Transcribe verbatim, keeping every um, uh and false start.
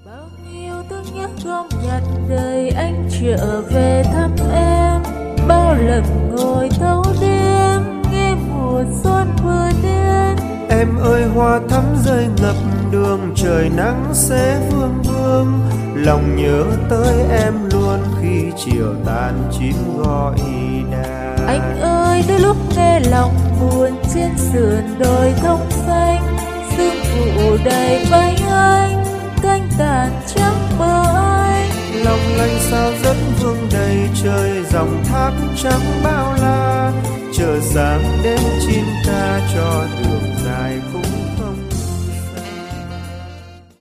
Bao nhiêu thương nhớ gom nhặt đời anh trở về thăm em, bao lần ngồi thâu đêm nghe mùa xuân vừa đến. Em ơi hoa thắm rơi ngập đường, trời nắng sẽ vương vương, lòng nhớ tới em luôn khi chiều tàn chim gọi đàn. Anh ơi đôi lúc nghe lòng buồn trên sườn đồi thông xanh, sương phủ đầy vai anh, cánh tàn trắng bờ anh. Lòng lanh sao rất vương đầy trời, dòng thác trắng bao la, chờ sáng đến chim ca cho đường